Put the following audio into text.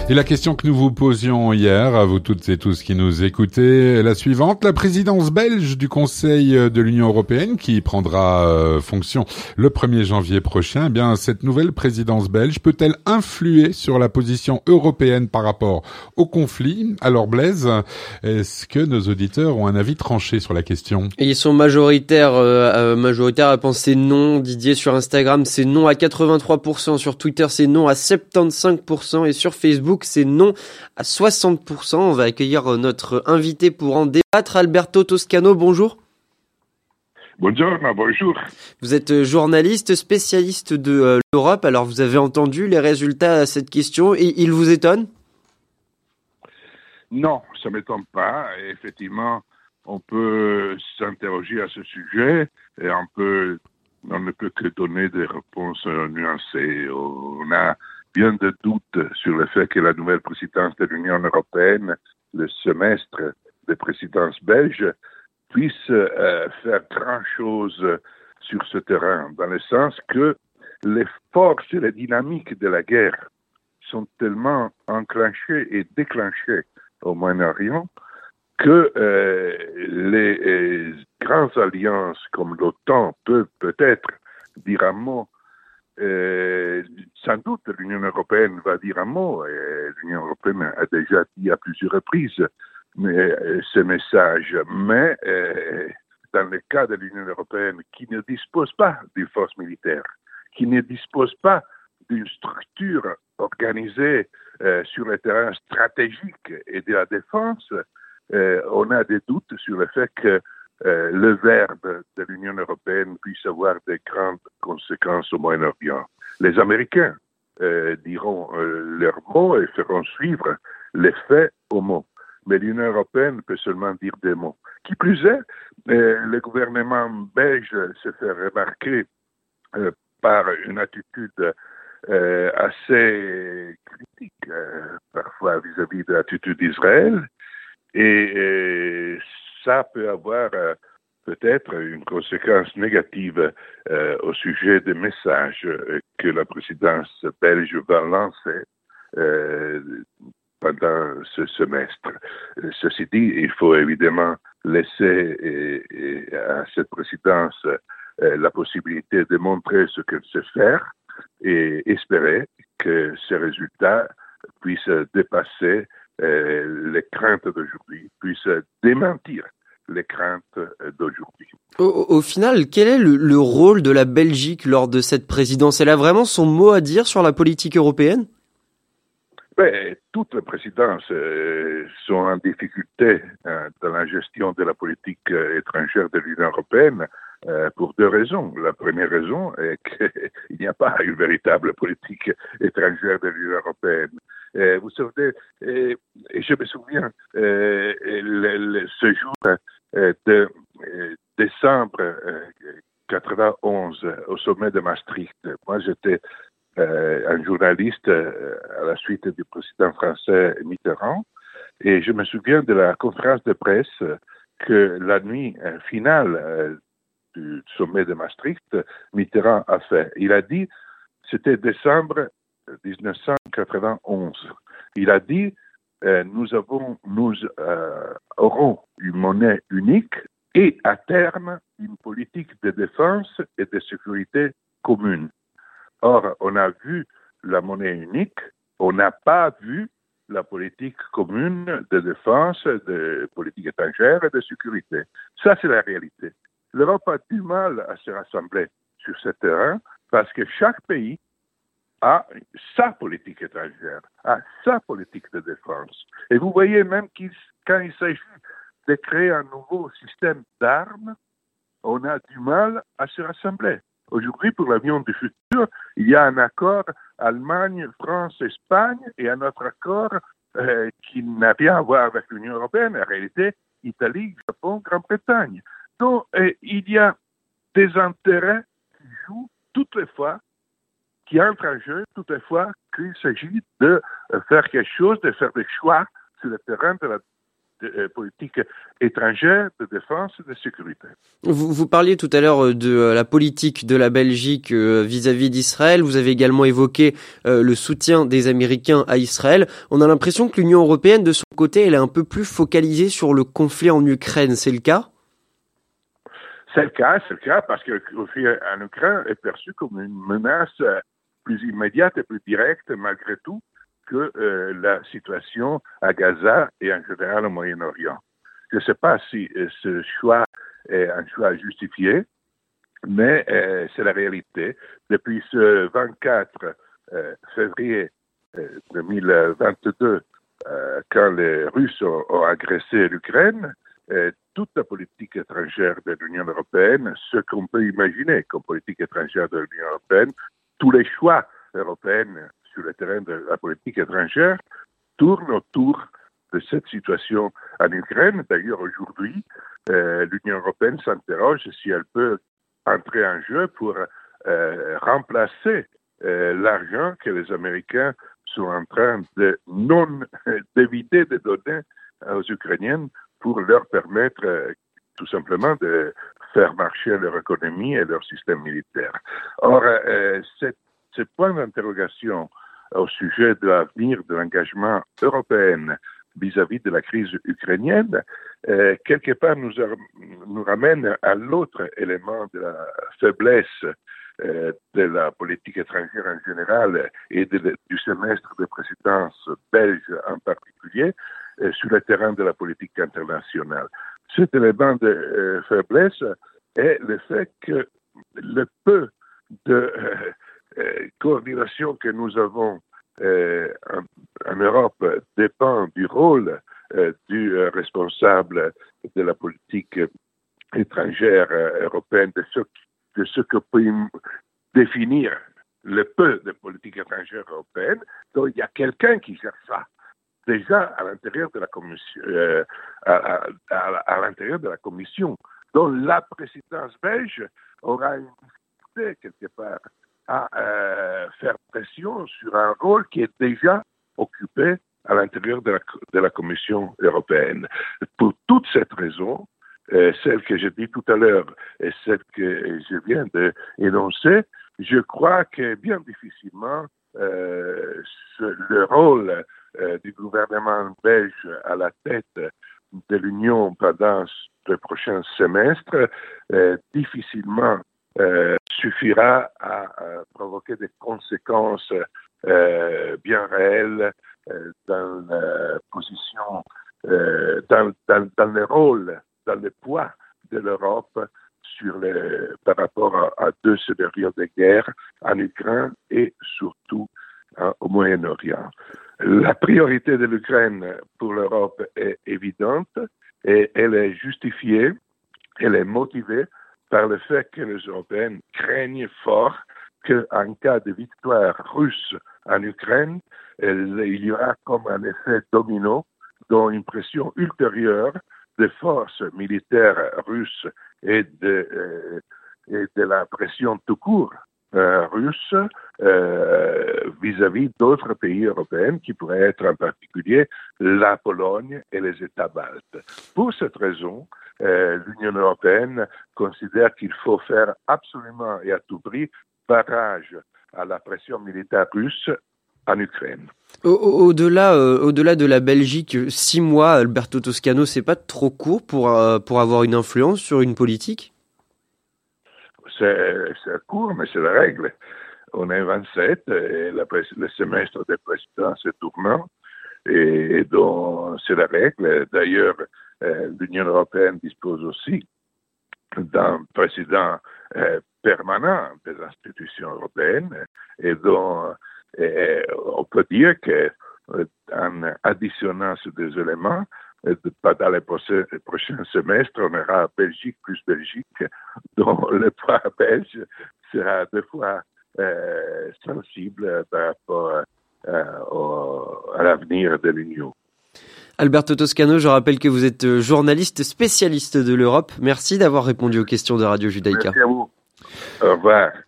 Et la question que nous vous posions hier, à vous toutes et tous qui nous écoutez, est la suivante. La présidence belge du Conseil de l'Union européenne, qui prendra fonction le 1er janvier prochain, eh bien, cette nouvelle présidence belge peut-elle influer sur la position européenne par rapport au conflit? Alors Blaise, est-ce que nos auditeurs ont un avis tranché sur la question? Et ils sont majoritaires à penser non. Didier sur Instagram, c'est non à 83%. Sur Twitter, c'est non à 75%. Et sur Facebook, c'est non à 60%. On va accueillir notre invité pour en débattre. Alberto Toscano, bonjour. Bonjour. Vous êtes journaliste, spécialiste de l'Europe. Alors, vous avez entendu les résultats à cette question et ils vous étonnent? Non, ça ne m'étonne pas. Effectivement, on peut s'interroger à ce sujet et on ne peut que donner des réponses nuancées. On a bien des doutes sur le fait que la nouvelle présidence de l'Union européenne, le semestre de présidence belge, puisse faire grand-chose sur ce terrain, dans le sens que les forces et les dynamiques de la guerre sont tellement enclenchées et déclenchées au Moyen-Orient que les grandes alliances comme l'OTAN peuvent peut-être dire un mot. Sans doute l'Union européenne va dire un mot. L'Union européenne a déjà dit à plusieurs reprises ce message. Mais dans le cas de l'Union européenne qui ne dispose pas d'une force militaire, qui ne dispose pas d'une structure organisée sur le terrain stratégique et de la défense, on a des doutes sur le fait que le verbe de l'Union européenne puisse avoir de grandes conséquences au Moyen-Orient. Les Américains diront leurs mots et feront suivre les faits aux mots. Mais l'Union européenne peut seulement dire des mots. Qui plus est, le gouvernement belge se fait remarquer par une attitude assez critique, parfois vis-à-vis de l'attitude d'Israël. Et ça peut avoir peut-être une conséquence négative au sujet des messages que la présidence belge va lancer pendant ce semestre. Ceci dit, il faut évidemment laisser à cette présidence la possibilité de montrer ce qu'elle sait faire et espérer que ces résultats puissent dépasser les craintes d'aujourd'hui, puissent démentir les craintes d'aujourd'hui. Au final, quel est le rôle de la Belgique lors de cette présidence? Elle a vraiment son mot à dire sur la politique européenne? Toutes les présidences sont en difficulté dans la gestion de la politique étrangère de l'Union européenne pour deux raisons. La première raison est qu'il n'y a pas une véritable politique étrangère de l'Union européenne. Vous savez, et je me souviens, ce jour de décembre 91 au sommet de Maastricht, moi j'étais un journaliste à la suite du président français Mitterrand, et je me souviens de la conférence de presse que la nuit finale du sommet de Maastricht, Mitterrand a fait. Il a dit, c'était décembre 1991, il a dit nous aurons une monnaie unique et à terme une politique de défense et de sécurité commune. Or, on a vu la monnaie unique, on n'a pas vu la politique commune de défense, de politique étrangère et de sécurité. Ça, c'est la réalité. L'Europe a du mal à se rassembler sur ce terrain parce que chaque pays a sa politique étrangère, a sa politique de défense. Et vous voyez même quand il s'agit de créer un nouveau système d'armes, on a du mal à se rassembler. Aujourd'hui, pour l'avion du futur, il y a un accord Allemagne, France, Espagne et un autre accord qui n'a rien à voir avec l'Union européenne. En réalité, Italie, Japon, Grande-Bretagne. Donc, il y a des intérêts qui jouent toutes les fois, qui entrent en jeu toutes les fois qu'il s'agit de faire quelque chose, de faire des choix sur le terrain de la politique étrangère, de défense et de sécurité. Vous parliez tout à l'heure de la politique de la Belgique vis-à-vis d'Israël. Vous avez également évoqué le soutien des Américains à Israël. On a l'impression que l'Union européenne, de son côté, elle est un peu plus focalisée sur le conflit en Ukraine. C'est le cas ? C'est le cas parce que le conflit en Ukraine est perçu comme une menace plus immédiate et plus directe, malgré tout, que la situation à Gaza et en général au Moyen-Orient. Je ne sais pas si ce choix est un choix justifié, mais c'est la réalité. Depuis ce 24 février 2022, quand les Russes ont agressé l'Ukraine, toute la politique étrangère de l'Union européenne, ce qu'on peut imaginer comme politique étrangère de l'Union européenne, tous les choix européens sur le terrain de la politique étrangère tournent autour de cette situation en Ukraine. D'ailleurs, aujourd'hui, l'Union européenne s'interroge si elle peut entrer en jeu pour remplacer l'argent que les Américains sont en train d'éviter de donner aux Ukrainiens pour leur permettre tout simplement de faire marcher leur économie et leur système militaire. Or, ce point d'interrogation au sujet de l'avenir de l'engagement européen vis-à-vis de la crise ukrainienne, quelque part nous ramène à l'autre élément de la faiblesse de la politique étrangère en général et du semestre de présidence belge en particulier sur le terrain de la politique internationale. Cet élément de faiblesse est le fait que le peu de coordination que nous avons en Europe dépend du rôle du responsable de la politique étrangère européenne, de ce que peut définir le peu de politique étrangère européenne. Donc, il y a quelqu'un qui gère ça. Déjà à l'intérieur de la commission, à l'intérieur de la commission, dont la présidence belge aura une difficulté quelque part à faire pression sur un rôle qui est déjà occupé à l'intérieur de la Commission européenne. Pour toute cette raison, celle que j'ai dit tout à l'heure et celle que je viens d'énoncer, je crois que bien difficilement le rôle du gouvernement belge à la tête de l'Union pendant le prochain semestre difficilement suffira à provoquer des conséquences bien réelles dans la position, dans le rôle, dans le poids de l'Europe par rapport à deux scénarios de guerre en Ukraine et surtout au Moyen-Orient. La priorité de l'Ukraine pour l'Europe est évidente et elle est justifiée, elle est motivée par le fait que les Européens craignent fort qu'en cas de victoire russe en Ukraine, il y aura comme un effet domino dont une pression ultérieure des forces militaires russes et de la pression tout court russe vis-à-vis d'autres pays européens qui pourraient être en particulier la Pologne et les États baltes. Pour cette raison, l'Union européenne considère qu'il faut faire absolument et à tout prix barrage à la pression militaire russe en Ukraine. Au-delà de la Belgique, 6 mois, Alberto Toscano, c'est pas trop court pour avoir une influence sur une politique? C'est court, mais c'est la règle. On est 27 et le semestre des présidents est tournant et donc c'est la règle. D'ailleurs, l'Union européenne dispose aussi d'un président permanent des institutions européennes et donc on peut dire qu'en additionnant ces deux éléments, dans les prochains semestres, on aura Belgique plus Belgique, dont le poids belge sera deux fois sensible par rapport à l'avenir de l'Union. Alberto Toscano, je rappelle que vous êtes journaliste spécialiste de l'Europe. Merci d'avoir répondu aux questions de Radio Judaïka. Merci à vous. Au revoir.